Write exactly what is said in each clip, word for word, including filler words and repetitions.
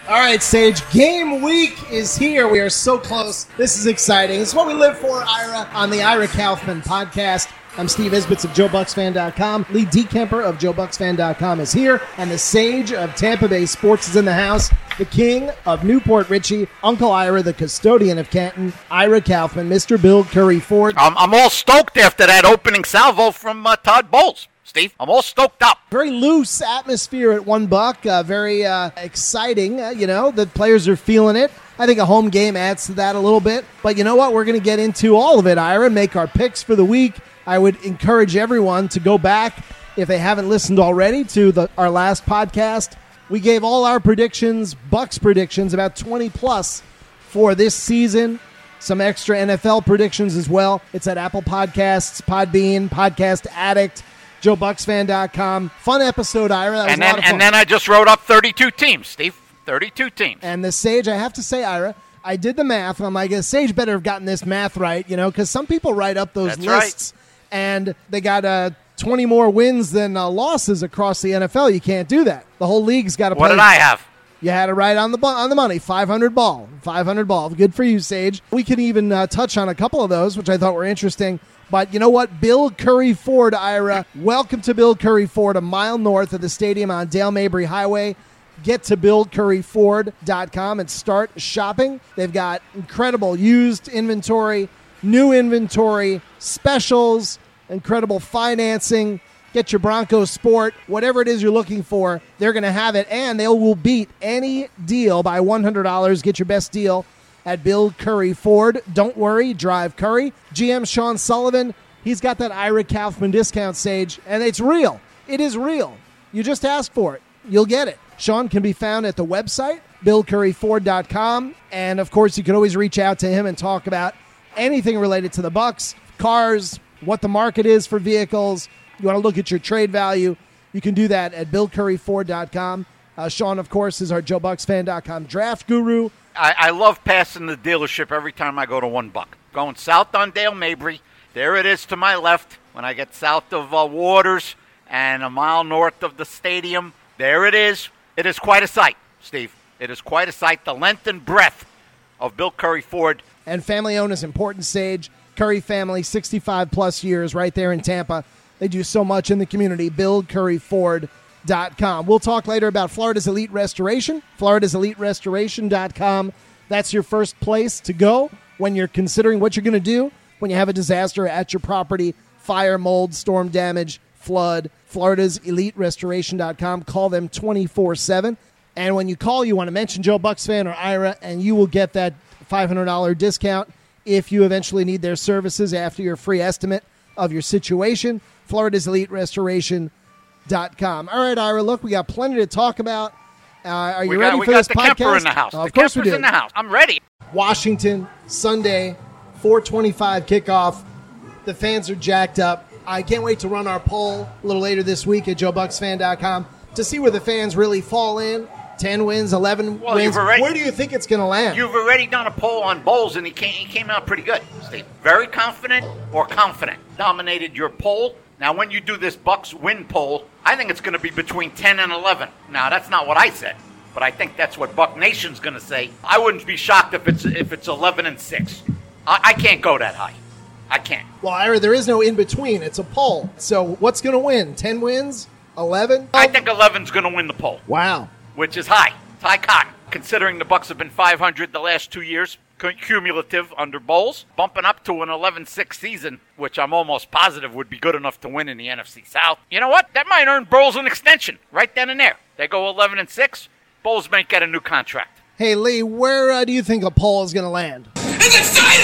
All right, Sage, game week is here. We are so close. This is exciting. This is what we live for, Ira, on the Ira Kaufman podcast. I'm Steve Isbitz of Joe Bucks Fan dot com. Lee DeKemper of Joe Bucks Fan dot com is here. And the Sage of Tampa Bay Sports is in the house. The king of Newport Richie, Uncle Ira, the custodian of Canton, Ira Kaufman, Mister Bill Curry Ford. I'm, I'm all stoked after that opening salvo from uh, Todd Bowles. Steve, I'm all stoked up. Very loose atmosphere at one buck. Uh, very uh, exciting. Uh, you know, the players are feeling it. I think a home game adds to that a little bit. But you know what? We're going to get into all of it, Ira, make our picks for the week. I would encourage everyone to go back, if they haven't listened already, to the, our last podcast. We gave all our predictions, Bucks predictions, about twenty plus for this season. Some extra N F L predictions as well. It's at Apple Podcasts, Podbean, Podcast Addict, Joe Bucks Fan dot com. Fun episode, Ira. That was and a then, lot of fun. And then I just wrote up thirty-two teams, Steve. thirty-two teams. And the Sage, I have to say, Ira, I did the math, and I'm like, the Sage better have gotten this math right, you know, because some people write up those That's lists, right. And they got uh, twenty more wins than uh, losses across the N F L. You can't do that. The whole league's got to play. What did I have? You had it right on the bu- on the money. five hundred ball. five hundred ball. Good for you, Sage. We can even uh, touch on a couple of those, which I thought were interesting. But you know what? Bill Curry Ford, Ira. Welcome to Bill Curry Ford, a mile north of the stadium on Dale Mabry Highway. Get to Bill Curry Ford dot com and start shopping. They've got incredible used inventory, new inventory, specials, incredible financing. Get your Bronco Sport, whatever it is you're looking for, they're going to have it, and they will beat any deal by one hundred dollars. Get your best deal at Bill Curry Ford. Don't worry, drive Curry. G M Sean Sullivan, he's got that Ira Kaufman discount, Sage, and it's real. It is real. You just ask for it. You'll get it. Sean can be found at the website, Bill Curry Ford dot com, and, of course, you can always reach out to him and talk about anything related to the Bucks, cars, what the market is for vehicles. You want to look at your trade value, you can do that at Bill Curry Ford dot com. Uh, Sean, of course, is our Joe Bucks Fan dot com draft guru. I, I love passing the dealership every time I go to one buck. Going south on Dale Mabry, there it is to my left. When I get south of uh, Waters and a mile north of the stadium, there it is. It is quite a sight, Steve. It is quite a sight. The length and breadth of Bill Curry Ford. And family-owned is important, Sage. Curry family, sixty-five plus years right there in Tampa. They do so much in the community. Bill Curry Ford dot com. We'll talk later about Florida's Elite Restoration. Florida's Elite Restoration dot com. That's your first place to go when you're considering what you're going to do when you have a disaster at your property, fire, mold, storm damage, flood. Florida's Elite Restoration dot com. Call them twenty-four seven. And when you call, you want to mention Joe Bucks Fan or Ira, and you will get that five hundred dollars discount if you eventually need their services after your free estimate of your situation. Florida's Elite Restoration dot com. All right, Ira, look, we got plenty to talk about. Uh, are you we ready got, for this podcast? We got the Kemper in the house. Oh, the of course Kemper's we do. in the house. I'm ready. Washington, Sunday, four twenty-five kickoff. The fans are jacked up. I can't wait to run our poll a little later this week at Joe Bucks Fan dot com to see where the fans really fall in. ten wins, eleven well, wins. Already, where do you think it's going to land? You've already done a poll on Bowles, and he came, he came out pretty good, Steve. Very confident or confident. Dominated your poll. Now, when you do this Bucks win poll, I think it's going to be between ten and eleven. Now, that's not what I said, but I think that's what Buck Nation's going to say. I wouldn't be shocked if it's if it's eleven and six. I, I can't go that high. I can't. Well, Ira, there is no in-between. It's a poll. So what's going to win? ten wins? eleven? I think eleven's going to win the poll. Wow. Which is high. It's high cotton. Considering the Bucks have been five hundred the last two years, cumulative under Bowles, bumping up to an eleven six season, which I'm almost positive would be good enough to win in the N F C South. You know what? That might earn Bowles an extension right then and there. They go eleven and six, Bowles might get a new contract. Hey, Lee, where uh, do you think a poll is going to land? It's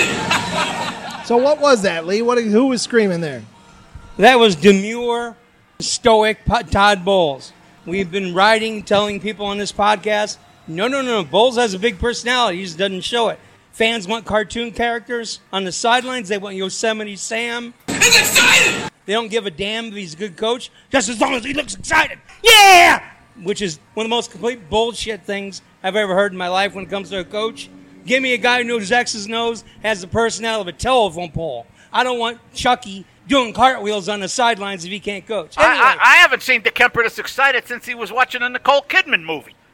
exciting! So what was that, Lee? What? Who was screaming there? That was demure, stoic Todd Bowles. We've been writing, telling people on this podcast, no, no, no, Bowles has a big personality. He just doesn't show it. Fans want cartoon characters on the sidelines. They want Yosemite Sam. It's exciting! They don't give a damn if he's a good coach, just as long as he looks excited. Yeah! Which is one of the most complete bullshit things I've ever heard in my life when it comes to a coach. Give me a guy who knows X's nose, has the personality of a telephone pole. I don't want Chucky doing cartwheels on the sidelines if he can't coach. Anyway. I, I, I haven't seen DeKemper this excited since he was watching a Nicole Kidman movie.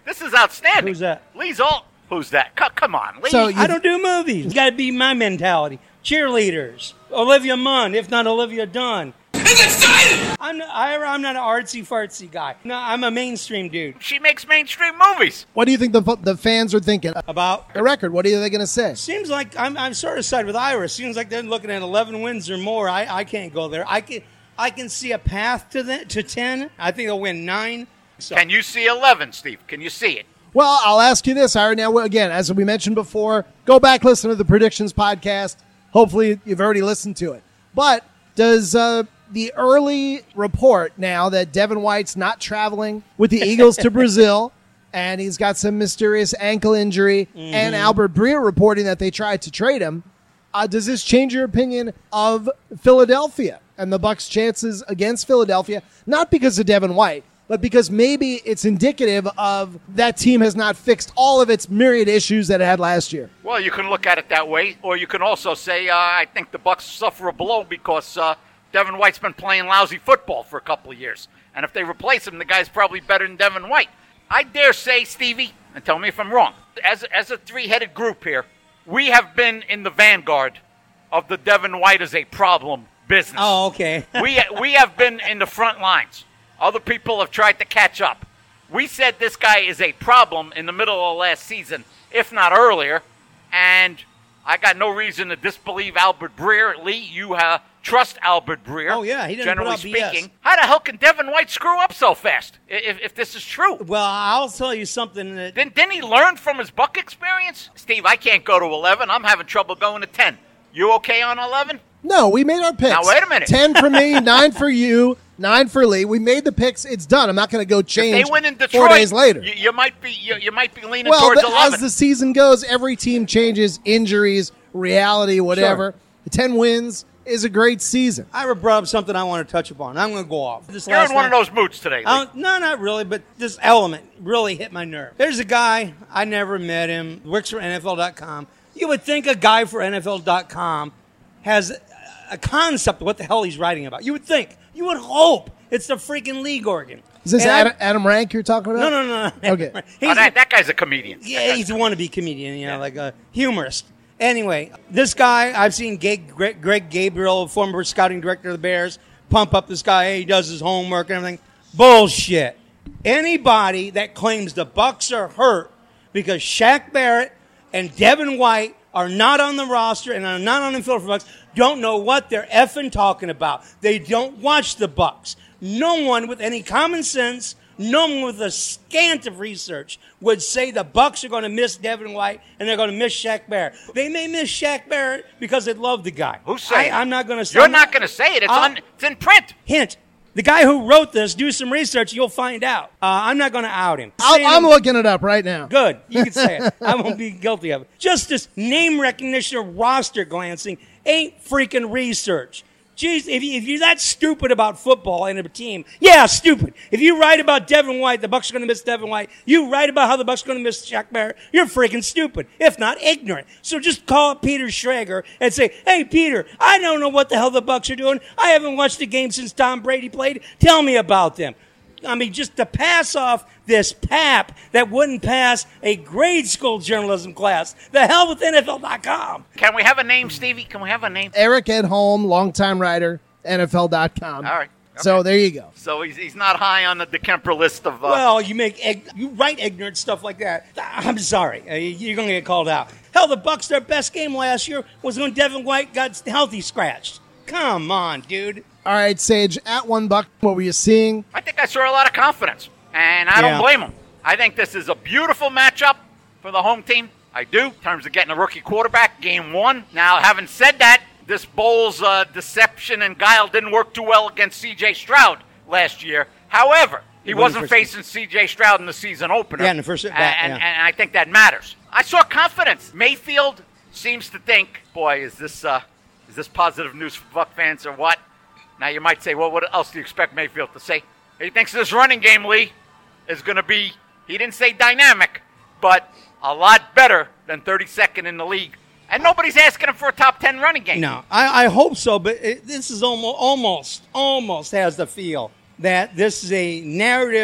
This is outstanding. Who's that? Lee's all. Who's that? C- come on, Lee. So you- I don't do movies. It's got to be my mentality. Cheerleaders. Olivia Munn, if not Olivia Dunn. It's exciting! I'm not, Ira, I'm not an artsy-fartsy guy. No, I'm a mainstream dude. She makes mainstream movies. What do you think the the fans are thinking? About The record. What are they going to say? Seems like I'm, I'm sort of side with Ira. Seems like they're looking at eleven wins or more. I, I can't go there. I can I can see a path to the, to ten. I think they'll win nine. So. Can you see eleven, Steve? Can you see it? Well, I'll ask you this, Ira. Now, again, as we mentioned before, go back, listen to the predictions podcast. Hopefully, you've already listened to it. But does uh, the early report now that Devin White's not traveling with the Eagles to Brazil, and he's got some mysterious ankle injury, mm-hmm. and Albert Breer reporting that they tried to trade him, uh, does this change your opinion of Philadelphia and the Bucs' chances against Philadelphia? Not because of Devin White, but because maybe it's indicative of that team has not fixed all of its myriad issues that it had last year. Well, you can look at it that way, or you can also say, uh, I think the Bucs suffer a blow because uh, Devin White's been playing lousy football for a couple of years. And if they replace him, the guy's probably better than Devin White. I dare say, Stevie, and tell me if I'm wrong, as, as a three-headed group here, we have been in the vanguard of the Devin White is a problem business. Oh, okay. we we have been in the front lines. Other people have tried to catch up. We said this guy is a problem in the middle of last season, if not earlier, and I got no reason to disbelieve Albert Breer. Lee, you uh, trust Albert Breer. Oh, yeah, he doesn't generally put out B S. speaking. How the hell can Devin White screw up so fast, if, if this is true? Well, I'll tell you something that... Didn't, didn't he learn from his Buck experience? Steve, I can't go to eleven. I'm having trouble going to ten. You okay on eleven? No, we made our picks. Now, wait a minute. ten for me, nine for you, nine for Lee. We made the picks. It's done. I'm not going to go change If they win in Detroit, four days later. You, you might be you, you might be leaning well, towards the, eleven. as the season goes, every team changes, injuries, reality, whatever. Sure. ten wins is a great season. Ira brought up something I want to touch upon. I'm going to go off. This You're last in one night- of those moods today, Lee. Uh, no, not really, but this element really hit my nerve. There's a guy, I never met him, works for N F L dot com. You would think a guy for N F L dot com has a concept of what the hell he's writing about. You would think. You would hope. It's the freaking league organ. Is this And I- Adam, Adam Rank you're talking about? No, no, no. no. Okay. He's, Oh, that, that guy's a comedian. yeah, he's a wannabe comedian, you know, like a humorist. Anyway, this guy, I've seen Greg, Greg Gabriel, former scouting director of the Bears, pump up this guy. Hey, he does his homework and everything. Bullshit. Anybody that claims the Bucs are hurt because Shaq Barrett and Devin White are not on the roster and are not on the field for Bucs don't know what they're effing talking about. They don't watch the Bucs. No one with any common sense, no one with a scant of research would say the Bucs are going to miss Devin White and they're going to miss Shaq Barrett. They may miss Shaq Barrett because they love the guy. Who's saying? I, I'm not going to say. You're not going to say it. It's, I'll- on, it's in print. Hint. The guy who wrote this, do some research, you'll find out. Uh, I'm not going to out him. I'll, Saying I'm him- looking it up right now. Good. You can say it. I won't be guilty of it. Just this name recognition or roster glancing ain't freaking research. Jeez, if, you, if you're that stupid about football and a team, yeah, stupid. If you write about Devin White, the Bucs are going to miss Devin White. You write about how the Bucs are going to miss Shaq Barrett. You're freaking stupid, if not ignorant. So just call up Peter Schrager and say, "Hey, Peter, I don't know what the hell the Bucs are doing. I haven't watched the game since Tom Brady played. Tell me about them." I mean, just to pass off this pap that wouldn't pass a grade school journalism class. The hell with N F L dot com. Can we have a name, Stevie? Can we have a name? Eric Edholm, longtime writer, N F L dot com. All right. Okay. So there you go. So he's, he's not high on the DeKemper list of... Uh, Well, you make ig- you write ignorant stuff like that. I'm sorry, uh, you're going to get called out. Hell, the Bucs, their best game last year was when Devin White got healthy scratched. Come on, dude. All right, Sage, at one buck, what were you seeing? I think I saw a lot of confidence, and I Yeah. don't blame him. I think this is a beautiful matchup for the home team. I do, in terms of getting a rookie quarterback, game one. Now, having said that, this Bowles uh, deception and guile didn't work too well against C J Stroud last year. However, he When he wasn't first- facing C J Stroud in the season opener. Yeah, in the first- and, that, and, yeah. and I think that matters. I saw confidence. Mayfield seems to think, boy, is this uh, is this positive news for Buck fans or what? Now, you might say, well, what else do you expect Mayfield to say? He thinks this running game, Lee, is going to be, he didn't say dynamic, but a lot better than thirty-second in the league. And nobody's asking him for a top ten running game. No, I, I hope so, but it, this is almost, almost, almost has the feel that this is a narrative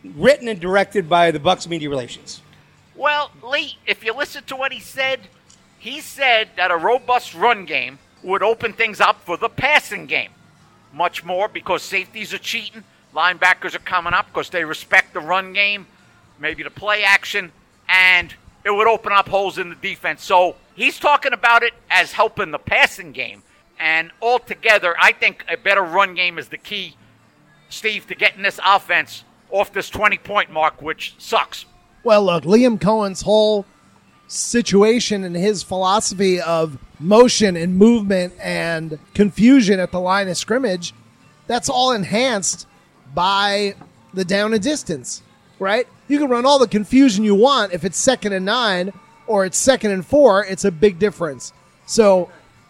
written and directed by the Bucs Media Relations. Well, Lee, if you listen to what he said, he said that a robust run game would open things up for the passing game. Much more because safeties are cheating, linebackers are coming up because they respect the run game, maybe the play action, and it would open up holes in the defense. So he's talking about it as helping the passing game. And altogether, I think a better run game is the key, Steve, to getting this offense off this twenty-point mark, which sucks. Well, look, Liam Cohen's whole situation and his philosophy of motion and movement and confusion at the line of scrimmage, that's all enhanced by the down and distance, right? You can run all the confusion you want. If it's second and nine or it's second and four, it's a big difference. So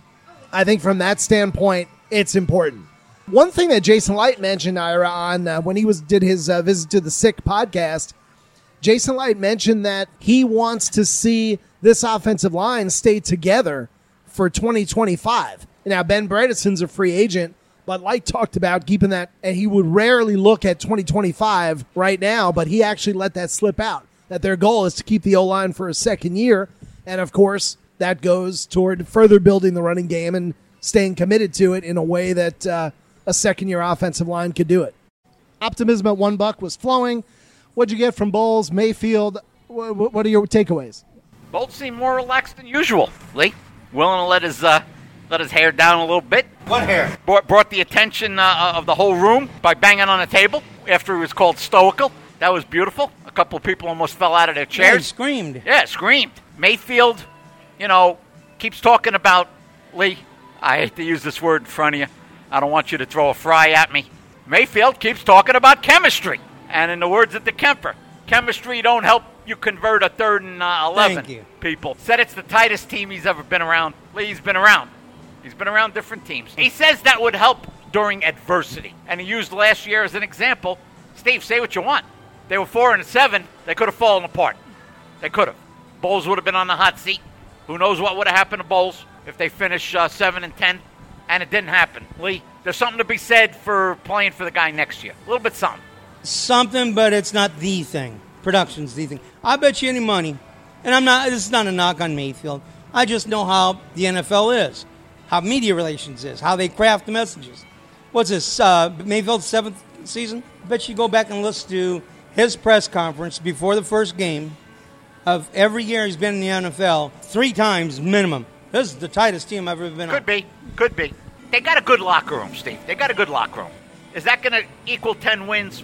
I think from that standpoint, it's important. One thing that Jason Light mentioned, Ira, on uh, when he was did his uh, Visit to the Sick podcast, Jason Light mentioned that he wants to see this offensive line stay together for twenty twenty-five. Now, Ben Bredeson's a free agent, but Light talked about keeping that, and he would rarely look at twenty twenty-five right now, but he actually let that slip out, that their goal is to keep the O-line for a second year, and of course, that goes toward further building the running game and staying committed to it in a way that uh, a second-year offensive line could do it. Optimism at one buck was flowing. What'd you get from Bowles, Mayfield? What are your takeaways? Bowles seemed more relaxed than usual, Lee. Willing to let his uh, let his hair down a little bit. What hair? Brought, brought the attention uh, of the whole room by banging on the table after he was called stoical. That was beautiful. A couple of people almost fell out of their Yeah, he chairs. screamed. Yeah, screamed. Mayfield, you know, keeps talking about, Lee, I hate to use this word in front of you. I don't want you to throw a fry at me. Mayfield keeps talking about chemistry. And in the words of the Kemper, chemistry don't help you convert a third and uh, eleven. Thank you. People. Said it's the tightest team he's ever been around. Lee, he's been around. He's been around different teams. He says that would help during adversity. And he used last year as an example. Steve, say what you want. They were four and seven. They could have fallen apart. They could have. Bowles would have been on the hot seat. Who knows what would have happened to Bowles if they finish uh, seven and ten? And it didn't happen. Lee, there's something to be said for playing for the guy next year. A little bit something. Something, but it's not the thing. Production's the thing. I bet you any money, and I'm not. This is not a knock on Mayfield. I just know how the N F L is, how media relations is, how they craft the messages. What's this? Uh, Mayfield's seventh season. I bet you go back and listen to his press conference before the first game of every year he's been in the N F L, three times minimum. This is the tightest team I've ever been on. Could be. Could be. They got a good locker room, Steve. They got a good locker room. Is that going to equal ten wins?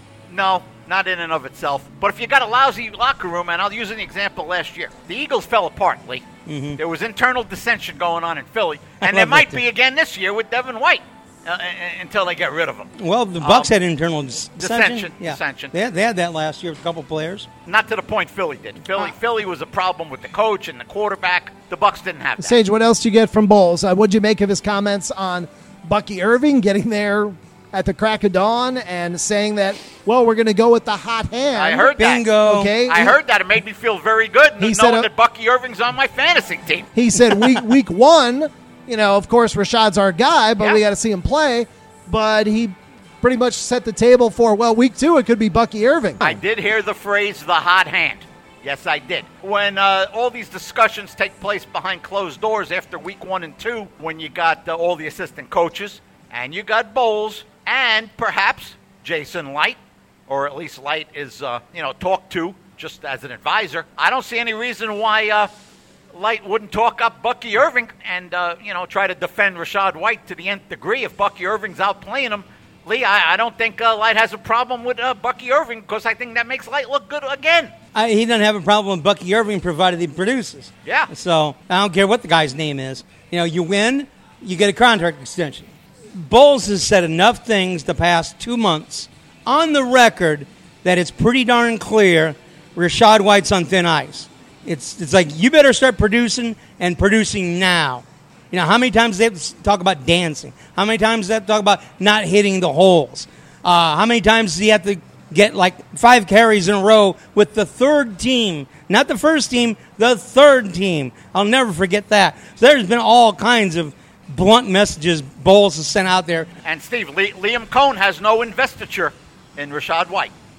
No, not in and of itself. But if you got a lousy locker room, and I'll use an example last year. The Eagles fell apart, Lee. Mm-hmm. There was internal dissension going on in Philly. And there might be again this year with Devin White uh, until they get rid of him. Well, the Bucs Um, had internal dis- dissension. dissension, Yeah. dissension. They had, they had that last year with a couple players. Not to the point Philly did. Philly, Uh. Philly was a problem with the coach and the quarterback. The Bucs didn't have that. Sage, what else do you get from Bowles? Uh, what'd you make of his comments on Bucky Irving getting there at the crack of dawn and saying that, well, we're going to go with the hot hand? I heard that. Bingo. Okay. I heard that. It made me feel very good He knowing said, uh, that Bucky Irving's on my fantasy team. He said week week one, you know, of course, Rashad's our guy, but Yeah. we got to see him play. But he pretty much set the table for, well, week two, it could be Bucky Irving. I did hear the phrase, the hot hand. Yes, I did. When uh, all these discussions take place behind closed doors after week one and two, when you got uh, all the assistant coaches, and you got Bowles, and perhaps Jason Light, or at least Light is, uh, you know, talked to just as an advisor, I don't see any reason why uh, Light wouldn't talk up Bucky Irving and, uh, you know, try to defend Rashad White to the nth degree if Bucky Irving's outplaying him. Lee, I, I don't think uh, Light has a problem with uh, Bucky Irving because I think that makes Light look good again. I, he doesn't have a problem with Bucky Irving provided he produces. Yeah. So I don't care what the guy's name is. You know, you win, you get a contract extension. Bowles has said enough things the past two months on the record that it's pretty darn clear Rashad White's on thin ice. It's it's like you better start producing and producing now. You know, how many times they have to talk about dancing? How many times they have to talk about not hitting the holes? Uh, how many times do you have to get like five carries in a row with the third team? Not the first team, the third team. I'll never forget that. So there's been all kinds of blunt messages Bowles has sent out there. And, Steve, Lee, Liam Cohen has no investiture in Rashad White.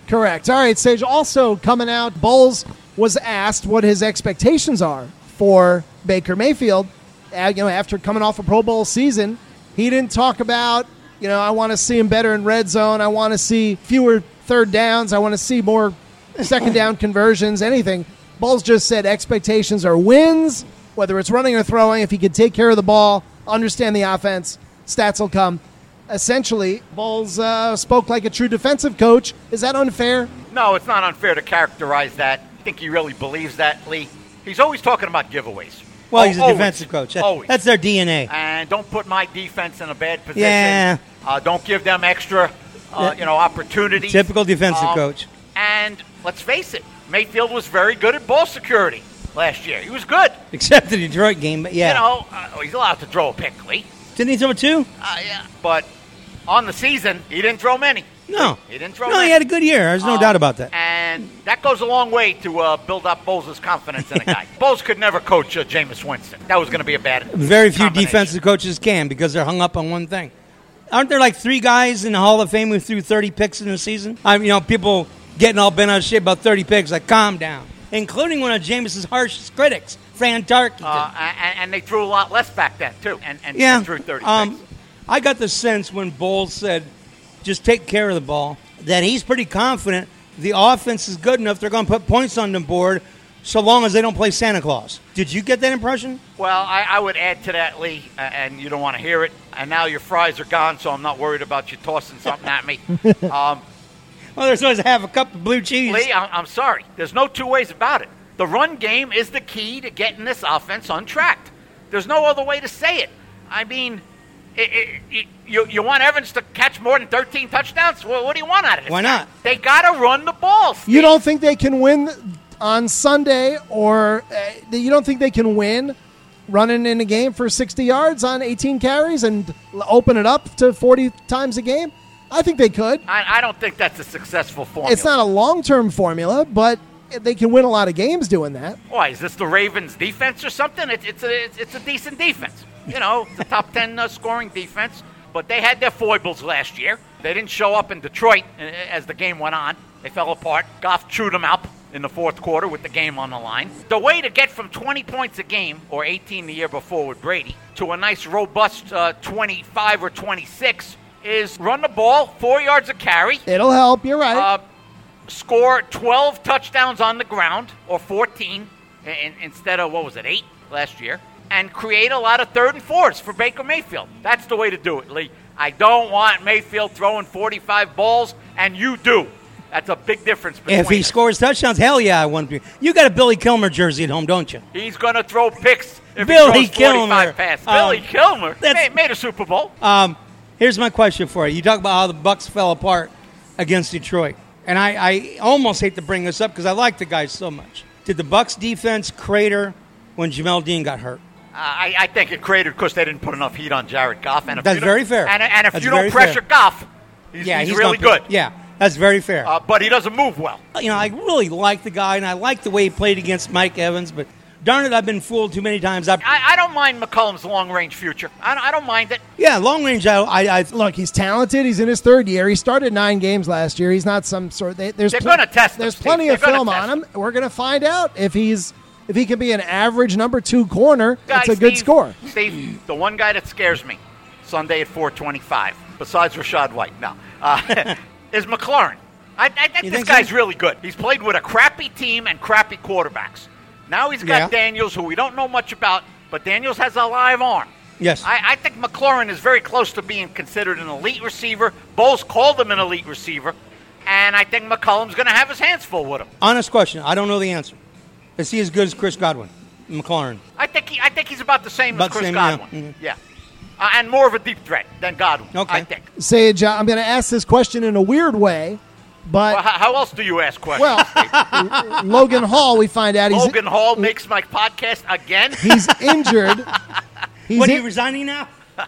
Correct. All right, Sage. Also coming out, Bowles was asked what his expectations are for Baker Mayfield. Uh, you know, after coming off a Pro Bowl season, he didn't talk about, you know, I want to see him better in red zone. I want to see fewer third downs. I want to see more second down conversions, anything. Bowles just said expectations are wins, whether it's running or throwing. If he could take care of the ball, understand the offense, stats will come. Essentially, Bowles uh, spoke like a true defensive coach. Is that unfair? No, it's not unfair to characterize that. I think he really believes that, Lee. He's always talking about giveaways. Well, he's a always. defensive coach. That, Always. That's their D N A. And don't put my defense in a bad position. Yeah. Uh, don't give them extra, uh, you know, opportunities. Typical defensive Um, coach. And let's face it, Mayfield was very good at ball security last year. He was good. Except the Detroit game, but yeah. You know, uh, he's allowed to throw a pick, Lee. Didn't he throw two? Uh, yeah. But on the season, he didn't throw many. No. He didn't throw No, many. he had a good year. There's no Um, doubt about that. And that goes a long way to uh, build up Bowles' confidence in a guy. Bowles could never coach uh, Jameis Winston. That was going to be a bad Very few combination. defensive coaches can because they're hung up on one thing. Aren't there like three guys in the Hall of Fame who threw thirty picks in a season? I mean, you know, people getting all bent out of shape about thirty picks. Like, calm down. Including one of Jameis's harshest critics, Fran Tarkenton. Uh, and, and they threw a lot less back then, too, and, and, yeah. and threw thirty um, picks. I got the sense when Bowles said, just take care of the ball, that he's pretty confident the offense is good enough they're going to put points on the board so long as they don't play Santa Claus. Did you get that impression? Well, I, I would add to that, Lee, uh, and you don't want to hear it. And now your fries are gone, so I'm not worried about you tossing something at me. Um, Well, they're supposed to have a cup of blue cheese. Lee, I'm, I'm sorry. There's no two ways about it. The run game is the key to getting this offense untracked. There's no other way to say it. I mean, it, it, it, you, you want Evans to catch more than thirteen touchdowns? Well, what do you want out of this Why guy? not? They got to run the ball, Steve. You don't think they can win on Sunday, or uh, you don't think they can win running in a game for sixty yards on eighteen carries and l- open it up to forty times a game? I think they could. I, I don't think that's a successful formula. It's not a long-term formula, but they can win a lot of games doing that. Why, is this the Ravens' defense or something? It, it's, a, it's, it's a decent defense. You know, it's a top ten uh, scoring defense. But they had their foibles last year. They didn't show up in Detroit uh, as the game went on. They fell apart. Goff chewed them up in the fourth quarter with the game on the line. The way to get from twenty points a game, or eighteen the year before with Brady, to a nice robust uh, twenty-five or twenty-six is run the ball, four yards a carry. It'll help. You're right. Uh, score twelve touchdowns on the ground, or fourteen, in, instead of, what was it, eight last year, and create a lot of third and fours for Baker Mayfield. That's the way to do it, Lee. I don't want Mayfield throwing forty-five balls, and you do. That's a big difference between If he us. scores touchdowns, hell yeah, I want to. You got a Billy Kilmer jersey at home, don't you? He's going to throw picks if Billy he throws Kilmer. forty-five passes. Um, Billy Kilmer that's- made, made a Super Bowl. Um, here's my question for you. You talk about how the Bucks fell apart against Detroit, and I, I almost hate to bring this up because I like the guys so much. Did the Bucks defense crater when Jamel Dean got hurt? Uh, I, I think it cratered because they didn't put enough heat on Jared Goff. And if That's you don't- very fair. And, and if That's you don't very pressure fair. Goff, he's, Yeah, he's, he's really not- good. Yeah, that's very fair. Uh, but he doesn't move well. you know, I really like the guy, and I like the way he played against Mike Evans, but darn it, I've been fooled too many times. I've, I, I don't mind McCollum's long-range future. I, don't- I don't mind it. yeah, long range, I, I, I Look, he's talented. He's in his third year. He started nine games last year. He's not some sort. They, there's They're pl- gonna test him, There's Steve. plenty They're of gonna film test on him. him. We're going to find out if he's if he can be an average number two corner. Guy, That's a good Steve- score. Steve, the one guy that scares me, Sunday at four twenty-five, besides Rashad White, no, uh, is McLaurin. I, I think You this think guy's so? really good. He's played with a crappy team and crappy quarterbacks. Now he's got Yeah. Daniels, who we don't know much about, but Daniels has a live arm. yes. I, I think McLaurin is very close to being considered an elite receiver. Bowles called him an elite receiver, and I think McCollum's going to have his hands full with him. Honest question, I don't know the answer. Is he as good as Chris Godwin, McLaurin? I think he, I think he's about the same About as the Chris same, yeah. Godwin. Mhm. Yeah, Uh, and more of a deep threat than Godwin. Okay. I think. Sage, uh, I'm going to ask this question in a weird way, but Well, how, how else do you ask questions? well, Logan Hall, we find out he's Logan Hall makes my podcast again. he's injured. He's What, are in- you resigning now?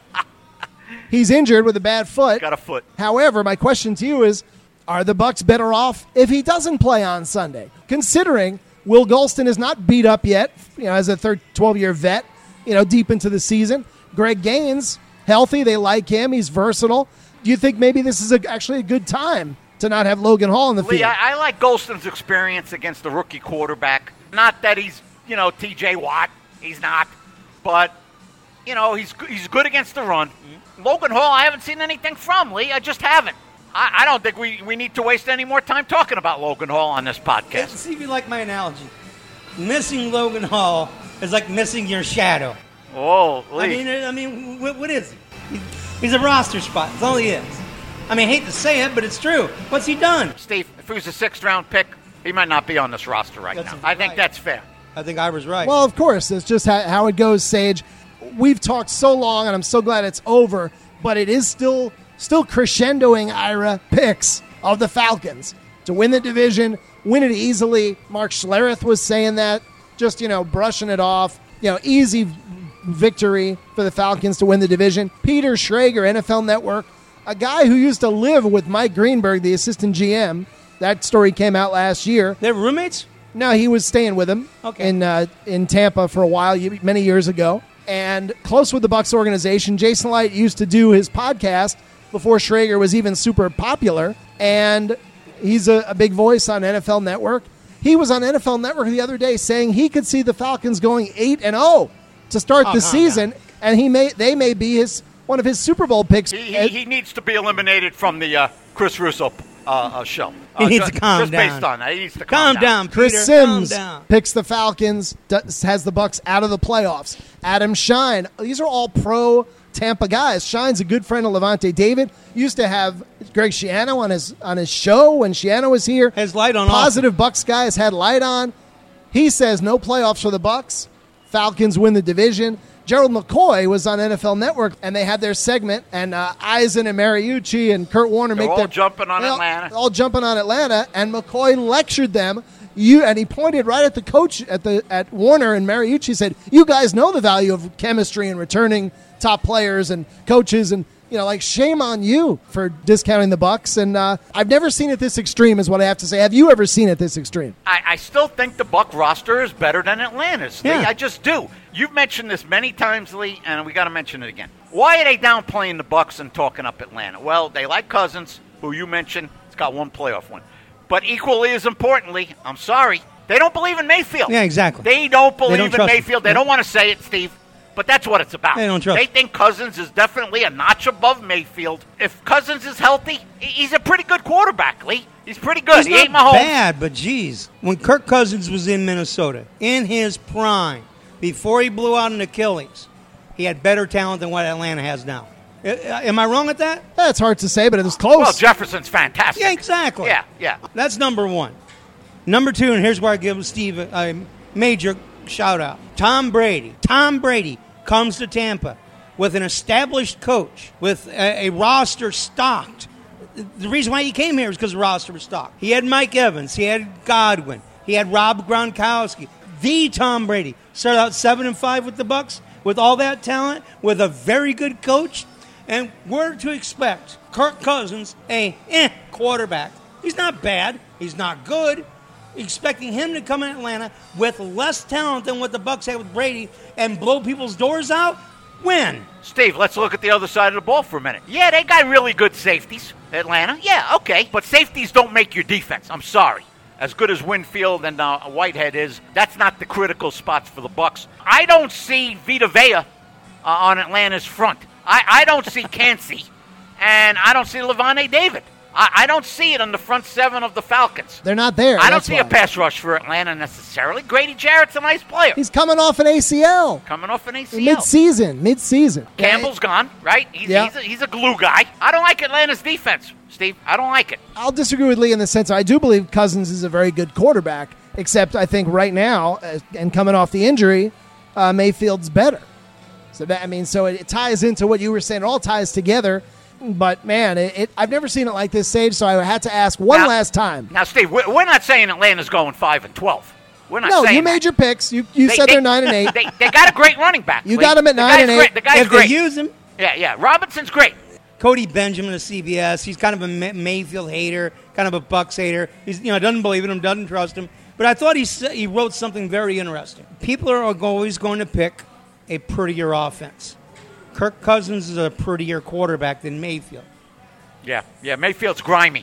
he's injured with a bad foot. Got a foot. However, my question to you is, are the Bucks better off if he doesn't play on Sunday? Considering Will Golston is not beat up yet, you know, as a third twelve-year vet, you know, deep into the season. Greg Gaines, healthy. They like him. He's versatile. Do you think maybe this is a, actually a good time to not have Logan Hall in the Lee, field. I, I like Golston's experience against the rookie quarterback. Not that he's, you know, T J Watt. He's not. But, you know, he's he's good against the run. Mm-hmm. Logan Hall, I haven't seen anything from, Lee. I just haven't. I, I don't think we, we need to waste any more time talking about Logan Hall on this podcast. Let's see if you like my analogy. Missing Logan Hall is like missing your shadow. Oh, Lee. I mean, I mean, what, what is he? He's a roster spot. That's all he is. I mean, I hate to say it, but it's true. What's he done? Steve, if he was a sixth-round pick, he might not be on this roster right That's now. I think right. that's fair. I think I was right. Well, of course, it's just how, how it goes, Sage. We've talked so long, and I'm so glad it's over, but it is still still crescendoing, Ira, picks of the Falcons to win the division, win it easily. Mark Schlereth was saying that, just, you know, brushing it off. You know, easy victory for the Falcons to win the division. Peter Schrager, N F L Network, a guy who used to live with Mike Greenberg, the assistant G M. That story came out last year. They're roommates? No, he was staying with him Okay. in uh, in Tampa for a while, many years ago, and close with the Bucs organization. Jason Light used to do his podcast before Schrager was even super popular, and he's a, a big voice on N F L Network. He was on N F L Network the other day saying he could see the Falcons going eight and zero to start Oh, the no, season, no. and he may they may be his one of his Super Bowl picks. He, he, he needs to be eliminated from the uh, Chris Russo uh, uh, show. He Uh, needs just, to calm just down. based on that. He needs to Calm calm, down, Chris Peter. Sims Calm down. picks the Falcons, does, has the Bucs out of the playoffs. Adam Shine. These are all pro Tampa guys. Shine's a good friend of Levante David. Used to have Greg Schiano on his on his show when Schiano was here. Has light on Positive Bucs guy has had light on. He says no playoffs for the Bucs. Falcons win the division. Gerald McCoy was on N F L Network, and they had their segment, and uh, Eisen and Mariucci and Kurt Warner They're make all their jumping on all- Atlanta. all jumping on Atlanta, and McCoy lectured them. You and he pointed right at the coach at the at Warner and Mariucci, said, "You guys know the value of chemistry and returning top players and coaches, and you know, like shame on you for discounting the Bucs." And uh, I've never seen it this extreme, is what I have to say. Have you ever seen it this extreme? I, I still think the Buck roster is better than Atlanta's. Lee. Yeah. I just do. You've mentioned this many times, Lee, and we got to mention it again. Why are they downplaying the Bucks and talking up Atlanta? Well, they like Cousins, who you mentioned. It's got one playoff win. But equally as importantly, I'm sorry, they don't believe in Mayfield. Yeah, exactly. They don't believe don't in trust him. Mayfield. They don't want to say it, Steve. But that's what it's about. They don't trust They him. think Cousins is definitely a notch above Mayfield. If Cousins is healthy, he- he's a pretty good quarterback, Lee. He's pretty good. He's he not ain't Mahomes. bad, but geez. When Kirk Cousins was in Minnesota, in his prime, before he blew out an Achilles, he had better talent than what Atlanta has now. Uh, Am I wrong at that? That's hard to say, but it was close. Well, Jefferson's fantastic. Yeah, exactly. Yeah, yeah. That's number one. Number two, and here's where I give Steve a, a major shout out. Tom Brady. Tom Brady comes to Tampa with an established coach, with a, a roster stocked. The reason why he came here is because the roster was stocked. He had Mike Evans. He had Godwin. He had Rob Gronkowski. The Tom Brady started out seven and five with the Bucs, with all that talent, with a very good coach, and we're to expect Kirk Cousins, a eh, quarterback. He's not bad. He's not good. Expecting him to come in Atlanta with less talent than what the Bucs had with Brady and blow people's doors out. Win. Steve, let's look at the other side of the ball for a minute. Yeah, they got really good safeties, Atlanta. Yeah, okay. But safeties don't make your defense. I'm sorry. As good as Winfield and uh, Whitehead is, that's not the critical spots for the Bucs. I don't see Vita Vea uh, on Atlanta's front. I, I don't see Cansey, and I don't see Levante David. I, I don't see it on the front seven of the Falcons. They're not there. I don't that's see why. a pass rush for Atlanta necessarily. Grady Jarrett's a nice player. He's coming off an A C L. Coming off an A C L. Mid-season. Mid-season. Campbell's gone, right? He's, Yeah. he's, a, he's a glue guy. I don't like Atlanta's defense, Steve. I don't like it. I'll disagree with Lee in the sense I do believe Cousins is a very good quarterback, except I think right now, uh, and coming off the injury, uh, Mayfield's better. So that I mean, so it, it ties into what you were saying. It all ties together. But man, it, it, I've never seen it like this, Sage. So I had to ask one Now- last time. Now, Steve, we're, we're not saying Atlanta's going five and twelve. We're not No, saying you made that. your picks. You you They- said they, they're nine and eight. They, they got a great running back. You Lee. got 'em at The nine guy's and eight. Great. The guy's If great. they use him, yeah, yeah. Robinson's great. Cody Benjamin of C B S, he's kind of a May- Mayfield hater, kind of a Bucs hater. He's you know doesn't believe in him, doesn't trust him. But I thought he sa- he wrote something very interesting. People are always going to pick a prettier offense. Kirk Cousins is a prettier quarterback than Mayfield. Yeah, yeah. Mayfield's grimy.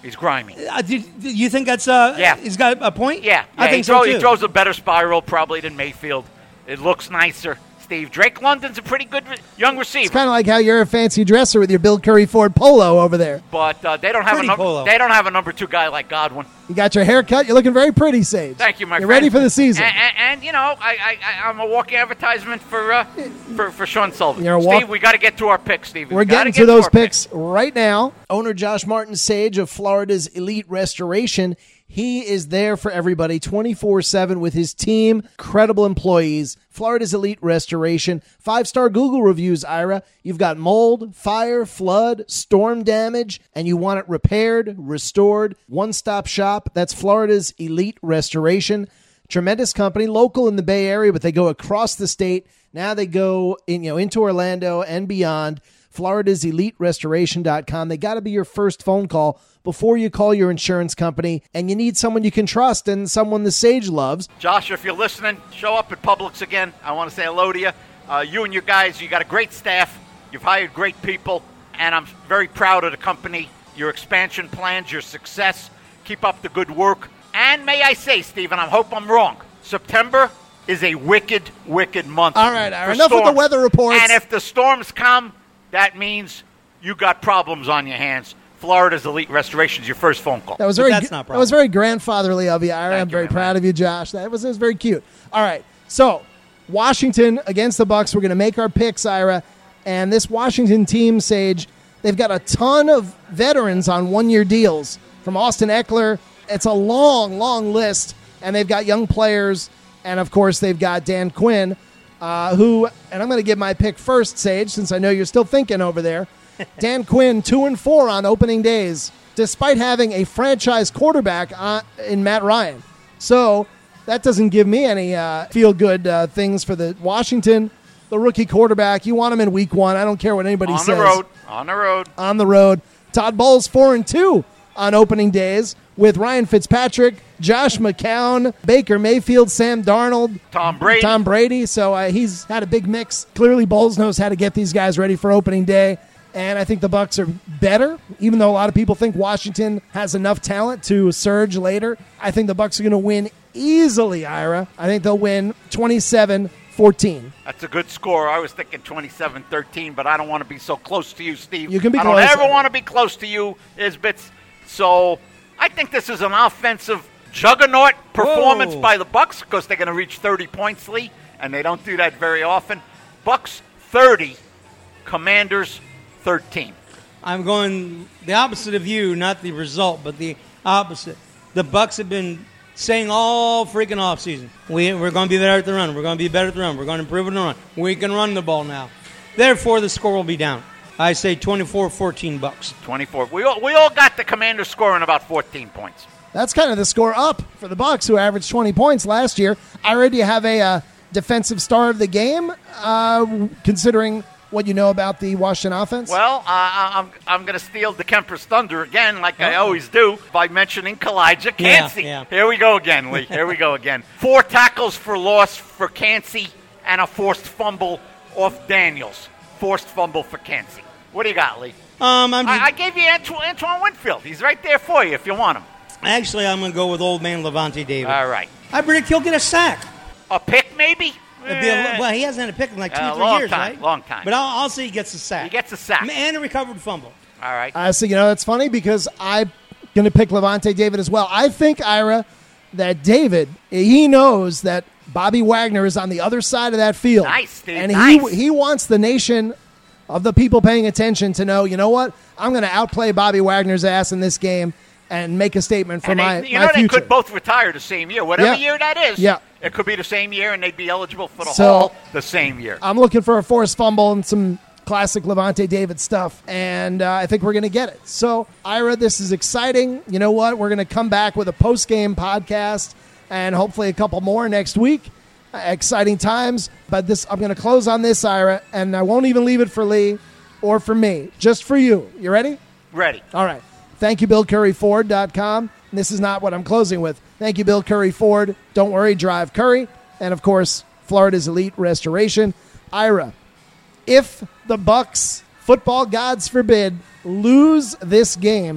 He's grimy. Uh, do, do you think that's uh? Yeah. He's got a point. Yeah, I yeah, think he, so throw, too. he throws a better spiral probably than Mayfield. It looks nicer. Steve Drake London's a pretty good re- young receiver. It's kind of like how you're a fancy dresser with your Bill Curry Ford polo over there. But uh, they don't have a Pretty num- polo. they don't have a number two guy like Godwin. You got your hair cut. You're looking very pretty, Sage. Thank you, my You're friend. ready for the season. And, and, and you know, I, I, I, I'm a walking advertisement for uh, for for Sean Sullivan. You're a Steve, walk- we got to get to our picks, Steve. We We're gotta getting get to those our picks right now. Owner Josh Martin Sage of Florida's Elite Restoration. He is there for everybody twenty-four seven with his team. Incredible employees. Florida's Elite Restoration. Five-star Google reviews, Ira. You've got mold, fire, flood, storm damage, and you want it repaired, restored. One-stop shop. That's Florida's Elite Restoration. Tremendous company, local in the Bay Area, but they go across the state. Now they go in, you know, into Orlando and beyond. Florida's Elite Restoration dot com. They got to be your first phone call before you call your insurance company, and you need someone you can trust and someone the Sage loves. Josh, if you're listening, show up at Publix again. I want to say hello to you. Uh, you and your guys, you got a great staff. You've hired great people, and I'm very proud of the company, your expansion plans, your success. Keep up the good work. And may I say, Stephen, I hope I'm wrong, September is a wicked, wicked month. All right, all right. for Enough with the storms. weather reports. And if the storms come, that means you got problems on your hands. Florida's Elite Restoration is your first phone call. That was But very that's not that was very grandfatherly of you, Ira. Thank I'm you, very my proud man. of you, Josh. That was, that was very cute. All right, so Washington against the Bucks. We're going to make our picks, Ira. And this Washington team, Sage, they've got a ton of veterans on one-year deals. From Austin Eckler, it's a long, long list. And they've got young players. And, of course, they've got Dan Quinn, uh, who, and I'm going to give my pick first, Sage, since I know you're still thinking over there. Dan Quinn, two and four on opening days, despite having a franchise quarterback uh, in Matt Ryan. So that doesn't give me any uh, feel-good uh, things for the Washington, the rookie quarterback. You want him in week one. I don't care what anybody on says. the road. On the road. On the road. Todd Bowles, four and two on opening days with Ryan Fitzpatrick, Josh McCown, Baker Mayfield, Sam Darnold, Tom Brady. Tom Brady. So uh, he's had a big mix. Clearly, Bowles knows how to get these guys ready for opening day. And I think the Bucs are better, even though a lot of people think Washington has enough talent to surge later. I think the Bucs are going to win easily, Ira. I think they'll win twenty-seven fourteen. That's a good score. I was thinking twenty-seven thirteen, but I don't want to be so close to you, Steve. You can be I close. don't ever want to be close to you, Isbits. So I think this is an offensive juggernaut performance Whoa. by the Bucs because they're going to reach thirty points, Lee, and they don't do that very often. Bucs thirty, Commanders thirteen. I'm going the opposite of you, not the result, but the opposite. The Bucks have been saying all freaking offseason, we, we're going to be better at the run. We're going to be better at the run. We're going to improve in the run. We can run the ball now. Therefore, the score will be down. I say twenty-four fourteen Bucks. twenty-four. We all, we all got the Commanders scoring about fourteen points. That's kind of the score up for the Bucs, who averaged twenty points last year. Ira, do you have a uh, defensive star of the game, uh, considering what you know about the Washington offense? Well, uh, I'm I'm going to steal the Kemper's thunder again, like I always do, by mentioning Kalijah Yeah, Cansey. yeah. Here we go again, Lee. Here we go again. Four tackles for loss for Cansey and a forced fumble off Daniels. Forced fumble for Cansey. What do you got, Lee? Um, I'm just, I, I gave you Antoine, Antoine Winfield. He's right there for you if you want him. actually, I'm going to go with old man Levante David. All right. I predict he'll get a sack. A pick, maybe? It'd be a, Eh. well, he hasn't had a pick in like two Uh, or three long years, time, right? long time. But I'll, I'll say he gets a sack. He gets a sack. And a recovered fumble. All right. Uh, so, you know, it's funny because I'm going to pick Levante David as well. I think, Ira, that David, he knows that Bobby Wagner is on the other side of that field. Nice, Steve, And nice. he he wants the nation of the people paying attention to know, you know what, I'm going to outplay Bobby Wagner's ass in this game and make a statement for And they- my, you my know, future. they could both retire the same year. Whatever Yeah. year that is, Yeah. it could be the same year, and they'd be eligible for the So- Hall the same year. I'm looking for a forced fumble and some classic Levante David stuff, and uh, I think we're going to get it. So, Ira, this is exciting. You know what? We're going to come back with a post-game podcast and hopefully a couple more next week. Uh, exciting times, but this I'm going to close on this, Ira, and I won't even leave it for Lee or for me, just for you. You ready? Ready. All right. Thank you, Bill Curry Ford dot com. This is not what I'm closing with. Thank you, Bill Curry Ford. Don't worry, drive Curry. And, of course, Florida's Elite Restoration. Ira, if the Bucks, football gods forbid, lose this game,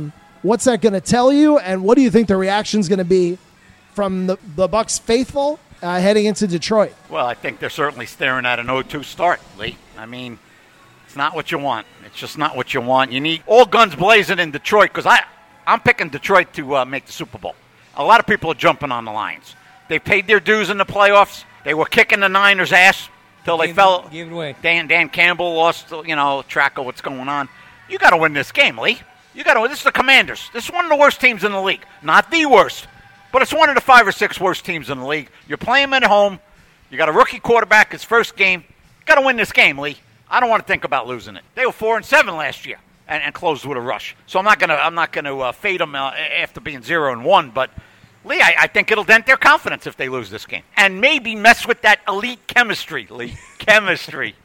What's that going to tell you, and what do you think the reaction's going to be from the, the Bucs faithful uh, heading into Detroit? Well, I think they're certainly staring at an oh two start, Lee. I mean, it's not what you want. It's just not what you want. You need all guns blazing in Detroit, because I, I'm picking Detroit to uh, make the Super Bowl. A lot of people are jumping on the Lions. They paid their dues in the playoffs. They were kicking the Niners' ass till they Gave- fell. gave it away. Dan Dan Campbell lost, you know, track of what's going on. You got to win this game, Lee. You got to. This is the Commanders. This is one of the worst teams in the league. Not the worst, but it's one of the five or six worst teams in the league. You're playing them at home. You got a rookie quarterback. His first game. You got to win this game, Lee. I don't want to think about losing it. They were four and seven last year and, and closed with a rush. So I'm not gonna. I'm not gonna uh, fade them uh, after being zero and one. But Lee, I, I think it'll dent their confidence if they lose this game, and maybe mess with that elite chemistry, Lee. Chemistry.